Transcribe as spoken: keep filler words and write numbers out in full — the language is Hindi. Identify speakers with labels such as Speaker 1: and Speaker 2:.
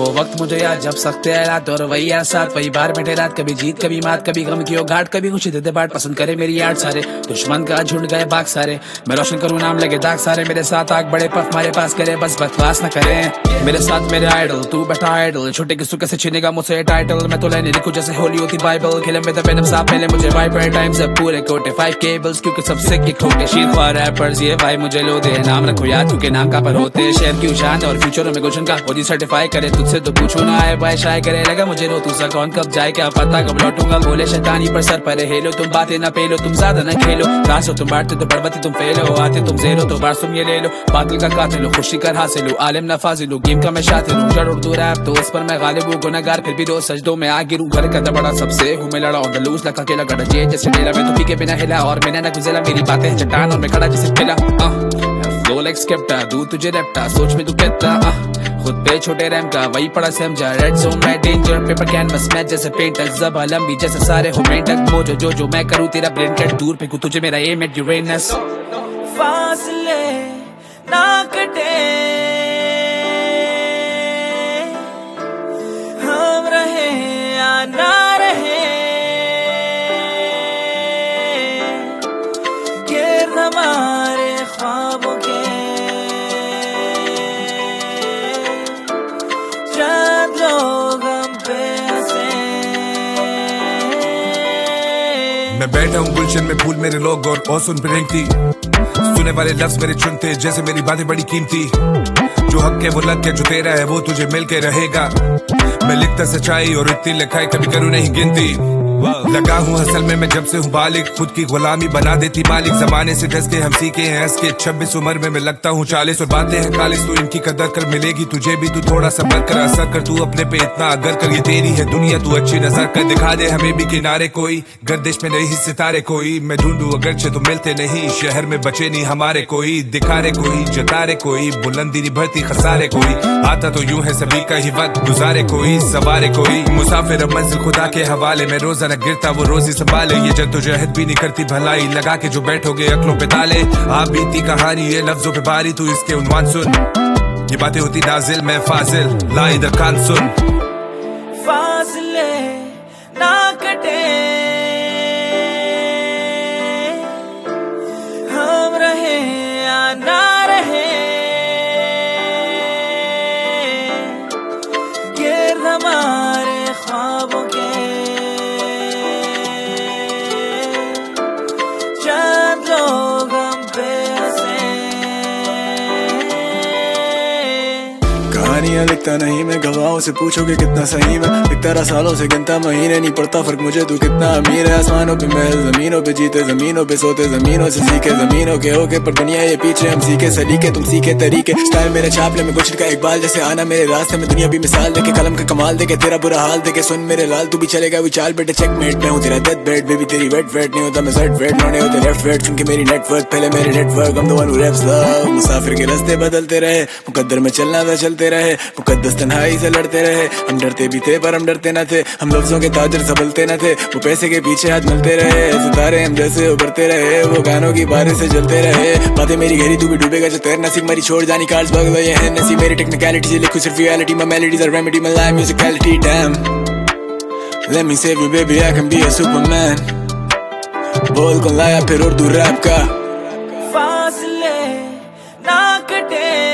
Speaker 1: वो वक्त मुझे याद जब सख्ते हालात और वही साथ वही बार बैठे रात, कभी जीत कभी मात, कभी गम की घाट, कभी खुशी देते बाट, पसंद करे मेरी याद सारे दुश्मन का झुंड गए बाग सारे, मैं रोशन करूँ नाम लगे दाग सारे, मेरे साथ आग बड़े पफ हमारे पास करे बस बकवास न करें, मेरे साथ मेरे आइडल तू बैठा आइडल, छोटे किस्सों कैसे छीनेगा मुझसे टाइटल, मैं तो लाइन लिखूं जैसे होली होती बाइबल, खेले में तो वेनम साहब पहले मुझे वाइपर टाइम से पूरे कोटे फाइव केबल्स क्योंकि सबसे के खोटे शीर ख्वार रैपर्स ये भाई मुझे लो दे, नाम रखो याद क्योंकि नाम का पर होते शेयर की शान और फ्यूचर में गुलशन का ओजी सर्टिफाई करे, तुझसे तो पूछो ना आए भाई शाय करे, लगा मुझे रो तू सा कौन कब जाए क्या पता कब लौटूंगा, बोले शैतानी पर सर पर हेलो, तुम बातें ना पेलो तुम ज्यादा न खेलो, रास हो तुम बांटते तो पर्वती तुम फेल हो, आते तुम जेरो तो बार तुम ये ले लो, बातिल का कातिल हो खुशी कर हासिल हो, आलिम ना फाजिल हो गेम का मैं शातिर हूँ, जड़ उर्दू रैप तो उस पर मैं गालिब हूँ, गुनहगार फिर भी दो सजदों में आ गिरूं, घर का बड़ा सबसे हूँ मैं लड़ा ऑन द लूज, लगा अकेला गड़ा जे जैसे डेरा, मैं तो पी के बिना हिला और मैंने ना गुजरा, मेरी बातें हैं चट्टान और मैं खड़ा जैसे किला, फ्लो लाइक स्केप्टा दूं तुझे रैप्टा, सोच में तू कहता खुद पे छोटे रैम का वही पड़ा समझा, रेड जोन में डेंजर पेपर कैनवस मैच जैसे पेंटर, ज़बा लंबी जैसे सारे हो मेंटक, मोजो जो जो मैं करूँ तेरा ब्रेन कट दूर पे तुझे मेरा एम एट यूरेनस,
Speaker 2: फासले ना कटे हम रहे या ना रहे, गिर्द हमारे ख्वाबों के चंद लोग हम पे हंसे,
Speaker 3: मैं बैठा हूँ गुलशन में फूल मेरे लोग और और सुन पे रेंगती, सुने वाले लफ्ज मेरे चुनते जैसे मेरी बातें बड़ी कीमती, जो हक है वो लग के जो तेरा है वो तुझे मिल के रहेगा, मैं लिखता सच्चाई और इतनी लिखाई कभी करूँ नहीं गिनती, लगा हूँ असल में मैं जब से हूँ बालिग, खुद की गुलामी बना देती मालिक, जमाने से डस के हम सीखे हैं हंस के, छब्बीस उम्र में मैं लगता हूँ चालीस और बातें हैं खालिस, तू इनकी कदर कर मिलेगी तुझे भी, तू थोड़ा सा बर कर असर कर, तू अपने पे इतना अगर कर, ये तेरी है दुनिया तू अच्छी नजर कर, दिखा दे हमें भी किनारे कोई, गर्दिश में नहीं सितारे कोई, मैं ढूंढूं अगरचे तो मिलते नहीं, शहर में बचे नहीं हमारे कोई, दिखा रे कोई जता रे कोई, बुलंदी नहीं भरती खसारे कोई, आता तो यूं है सभी का ही वक्त गुजारे कोई, सवारे कोई मुसाफिर मंजिल खुदा के हवाले, मैं रोजा न गिरता वो रोजी संभाले, ये जद्दोजहद भी नहीं करती भलाई, लगा के जो बैठोगे अक्लों पे ताले, आप बीती कहानी ये लफ्जों पे बारी, तू इसके उन्वान सुन, ये बातें होती नाजिल मैं फाजिल, ला इधर कान सुन,
Speaker 2: फासले ना कटे हम रहे या ना रहे, गिर्द हमारे ख्वाबों के चंद लोग हम पे हंसे,
Speaker 4: कहानियां लिखता नहीं मैं गवाहों से पूछोगे कितना सही मैं, लिखता रहा सालों से गिनता महीने नहीं पड़ता फर्क मुझे तू कितना अमीर है, आसमानों पे महल जमीनों पे जीते जमीनों पे सोते जमीनों से सीखे जमीनों के होके, पर दुनिया ये पीछे हम सीखे सलीके तुम सीखे तरीके, स्टाइल मेरे छापले में कुछ का इकबाल जैसे आना मेरे रास्ते में, दुनिया भी मिसाल देके कलम का कमाल देके, तेरा बुरा हाल देके सुन मेरे लाल तू भी चलेगा वो चाल बेटे चेकमेट, मैं हूँ तेरा डेथ बेड बेबी तेरी वेट वेट नहीं होता मैं सेट वेट, नोने होते लेफ्ट वेट सुन के मेरी नेटवर्क पहले मेरे नेटवर्क, हम दोनों रैप्स लव, मुसाफिर के रास्ते बदलते रहे, मुकद्दर में चलना था चलते रहे, मुकद्दस तन्हाई से लड़ते रहे, हम डरते भी थे पर हम डरते न थे, हम लफ्जों के ताजर संभलते न थे, वो पैसे के पीछे हाथ मिलते रहे, सितारे हम जैसे उभरते रहे, वो गानों की बारिश से जलते रहे, बातें मेरी गहरी तू भी डूबेगा जो तैरना सीख, मरी छोड़ जानी कार्ड्स बगलो ये है नसी, मेरी टेक्निकलिटी से लिखूं सिर्फ reality, my melodies are remedy, my life musicality, damn let me save you baby I can be a superman, बोल कौन लाया फिर उर्दू रैप का,
Speaker 2: फासले ना कटे